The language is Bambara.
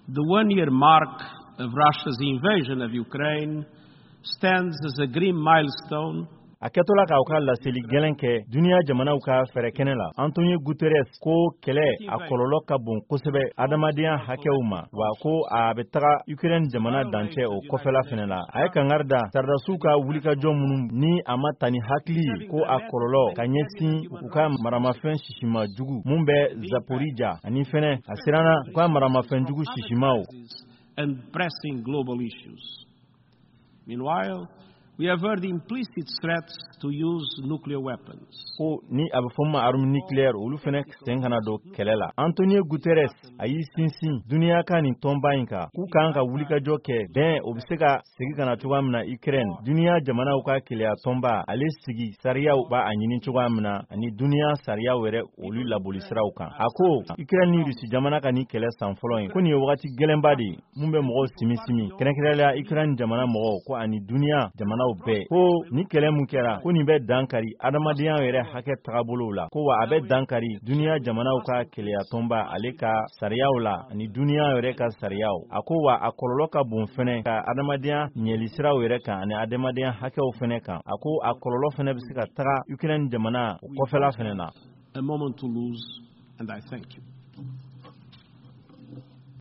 The one-year mark of Russia's invasion of Ukraine stands as a grim milestone. Aketola ka uka laseli gelenke dunia jamana uka ferekenela Antonio Guterres ko kele akololo ka bon kosebe adamadian hakeuma wa ko abetara Ukraine jamana danche o kofela fenela ay kangarda tardasuka wulika jomunu ni amatani hakli ko akololo kanyesi uka maramafen shishima jugu mumbe Zaporizhia ani fene asirana ko maramafen jugu shishimao and pressing global issues. Meanwhile, we have heard implicit threats to use nuclear weapons. Ko ni abafoma arm nuclear olu fene senkana do kelela. Antonio Guterres ayi sinsin dunia ka ni tomba inka ku kanga wulika joke den obiseka sigi kana tugamna Ukraine dunia jamana uka kelea tomba ale sigi sariya ba anyini tugamna ani dunia sariya were olu labolisira uka ako Ukraine ni rusi jamana ka ni kele sanfolo ko ni wakati gelembadi mumbe mo simisimi kenekrela Ukraine jamana mo ko ani dunia jamana be ko ni kele mukera ko ni be dankari adamadiyan were hake tagabolo la ko wa abe dankari dunia jamana uka keleya tomba aleka sariyaw la ni dunia were ka sariyaw ako wa akololo ka bon fene ka adamadiyan nyelisira were kan ani adamadiyan hakew fene kan ako akololo fene bi se ka taga Ukraine jamana ko fela fene na. A moment to lose, and I thank you.